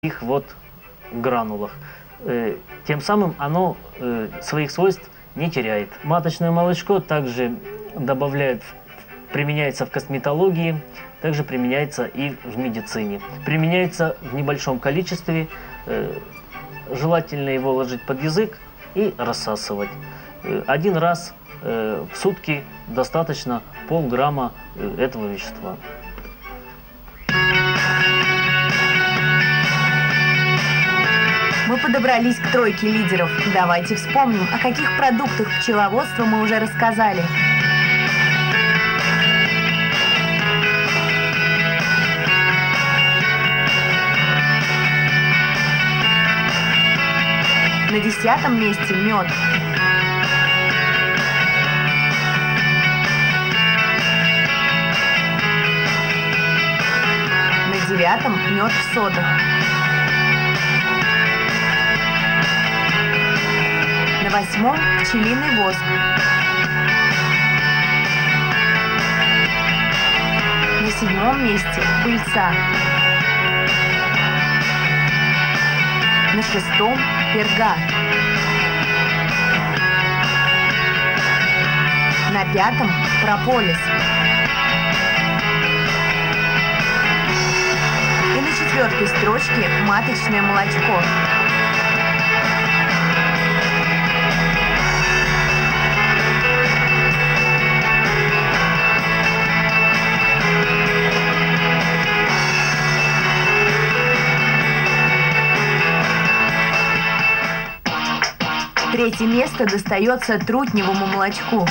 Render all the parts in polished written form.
их вот гранулах. Тем самым оно своих свойств не теряет. Маточное молочко также применяется в косметологии, также применяется и в медицине. Применяется в небольшом количестве, желательно его ложить под язык и рассасывать. Один раз в сутки достаточно полграмма этого вещества. Мы подобрались к тройке лидеров. Давайте вспомним, о каких продуктах пчеловодства мы уже рассказали. На 10-м месте мед. На 9-м мед в сотах. На 8-м пчелиный воск. На 7-м месте пыльца. На 6-м перга. На 5-м прополис. И на 4-й строчке маточное молочко. Третье место достается трутневому молочку.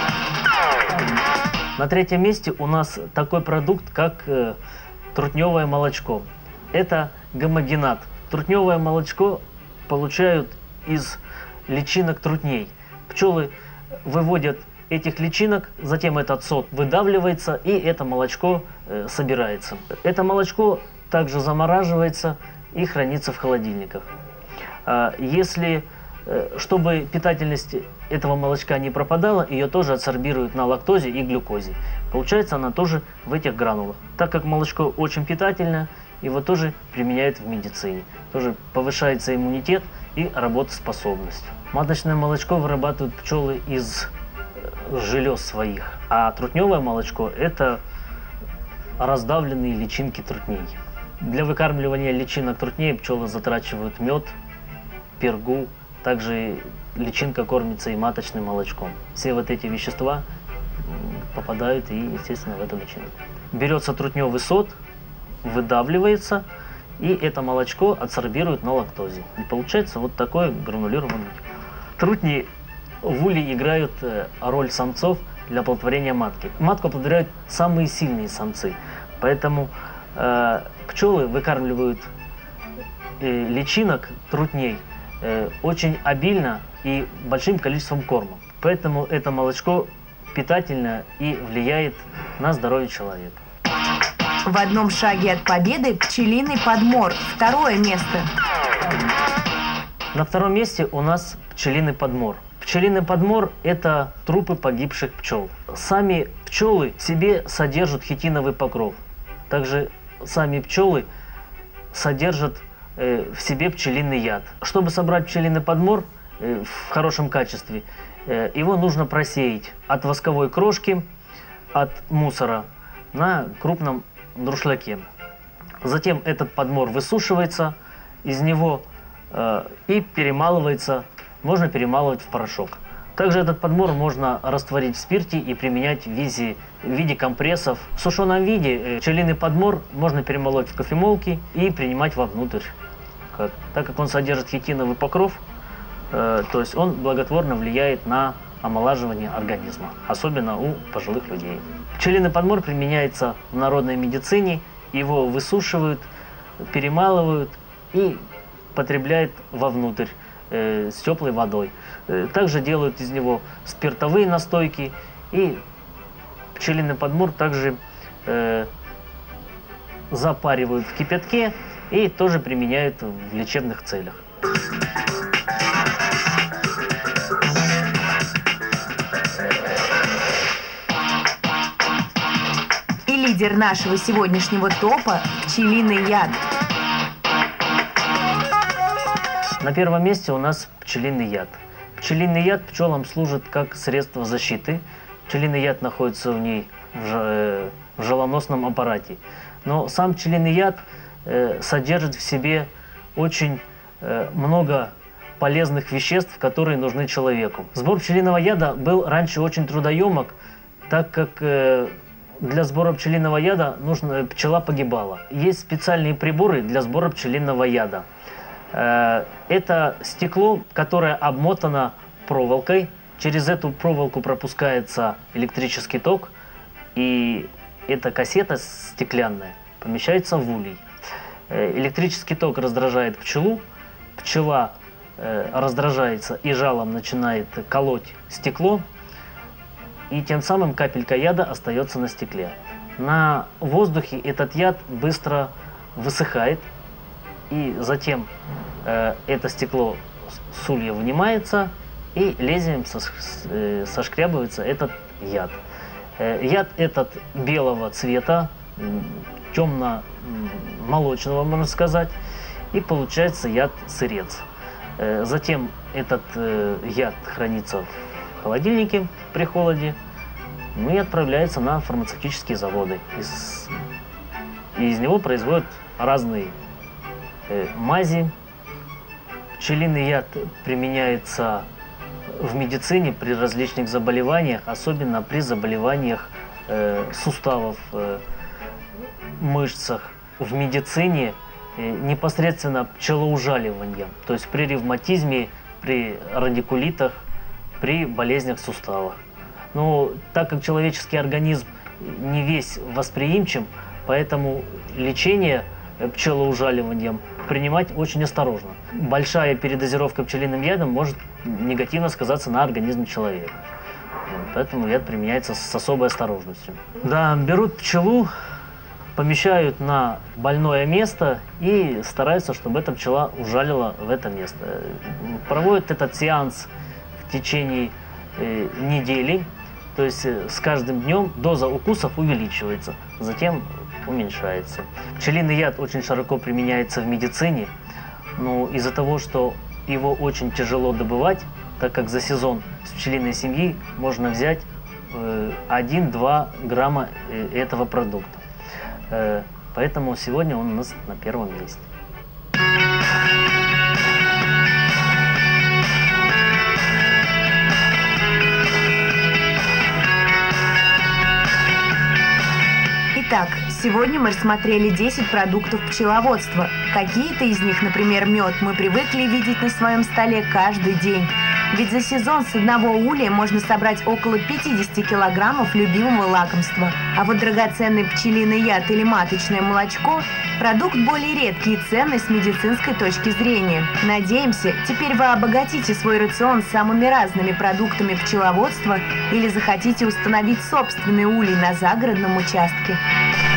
На 3-м месте у нас такой продукт, как трутневое молочко. Это гомогенат. Трутневое молочко получают из личинок трутней. Пчелы выводят этих личинок, затем этот сот выдавливается, и это молочко собирается. Это молочко также замораживается и хранится в холодильниках. Чтобы питательность этого молочка не пропадала, ее тоже адсорбируют на лактозе и глюкозе. Получается она тоже в этих гранулах. Так как молочко очень питательное, его тоже применяют в медицине. Тоже повышается иммунитет и работоспособность. Маточное молочко вырабатывают пчелы из желез своих, а трутневое молочко – это раздавленные личинки трутней. Для выкармливания личинок трутней пчелы затрачивают мед, пергу. Также личинка кормится и маточным молочком. Все вот эти вещества попадают и, естественно, в эту личинку. Берется трутневый сот, выдавливается, и это молочко адсорбирует на лактозе. И получается вот такой гранулированный. Трутни в уле играют роль самцов для оплодотворения матки. Матку оплодотворяют самые сильные самцы. Поэтому пчелы выкармливают личинок трутней очень обильно и большим количеством корма. Поэтому это молочко питательно и влияет на здоровье человека. В одном шаге от победы пчелиный подмор. 2-е место. На 2-м месте у нас пчелиный подмор. Пчелиный подмор – это трупы погибших пчел. Сами пчелы в себе содержат хитиновый покров. Также сами пчелы содержат в себе пчелиный яд. Чтобы собрать пчелиный подмор в хорошем качестве, его нужно просеять от восковой крошки, от мусора на крупном друшляке. Затем этот подмор высушивается, из него и перемалывается, можно перемалывать в порошок. Также этот подмор можно растворить в спирте и применять в виде компрессов. В сушеном виде пчелиный подмор можно перемолоть в кофемолке и принимать вовнутрь. Так как он содержит хитиновый покров, то есть он благотворно влияет на омолаживание организма, особенно у пожилых людей. Пчелиный подмор применяется в народной медицине, его высушивают, перемалывают и потребляют вовнутрь с теплой водой. Также делают из него спиртовые настойки, и пчелиный подмор также запаривают в кипятке и тоже применяют в лечебных целях. И лидер нашего сегодняшнего топа – пчелиный яд. На первом месте у нас пчелиный яд. Пчелиный яд пчелам служит как средство защиты. Пчелиный яд находится в ней в желаносном аппарате. Но сам пчелиный яд содержит в себе очень много полезных веществ, которые нужны человеку. Сбор пчелиного яда был раньше очень трудоемок, так как для сбора пчелиного яда пчела погибала. Есть специальные приборы для сбора пчелиного яда. Это стекло, которое обмотано проволокой. Через эту проволоку пропускается электрический ток, и эта кассета стеклянная помещается в улей. Электрический ток раздражает пчелу, пчела раздражается и жалом начинает колоть стекло, и тем самым капелька яда остается на стекле. На воздухе этот яд быстро высыхает, и затем это стекло с улья вынимается, и лезвием сошкрябывается этот яд. Яд этот белого цвета, темно-молочного, можно сказать, и получается яд-сырец. Затем этот яд хранится в холодильнике при холоде, ну и отправляется на фармацевтические заводы. Из него производят разные мази. Пчелиный яд применяется в медицине при различных заболеваниях, особенно при заболеваниях суставов, мышцах. В медицине непосредственно пчелоужаливанием, то есть при ревматизме, при радикулитах, при болезнях суставов. Но так как человеческий организм не весь восприимчив, поэтому лечение пчелоужаливанием принимать очень осторожно. Большая передозировка пчелиным ядом может негативно сказаться на организме человека. Поэтому яд применяется с особой осторожностью. Да, берут пчелу, помещают на больное место и стараются, чтобы эта пчела ужалила в это место. Проводят этот сеанс в течение недели, то есть с каждым днем доза укусов увеличивается, затем уменьшается. Пчелиный яд очень широко применяется в медицине, но из-за того, что его очень тяжело добывать, так как за сезон с пчелиной семьи можно взять 1-2 грамма этого продукта. Поэтому сегодня он у нас на первом месте. Итак, сегодня мы рассмотрели 10 продуктов пчеловодства. Какие-то из них, например, мед, мы привыкли видеть на своем столе каждый день. Ведь за сезон с одного улья можно собрать около 50 килограммов любимого лакомства. А вот драгоценный пчелиный яд или маточное молочко – продукт более редкий и ценный с медицинской точки зрения. Надеемся, теперь вы обогатите свой рацион самыми разными продуктами пчеловодства или захотите установить собственный улей на загородном участке.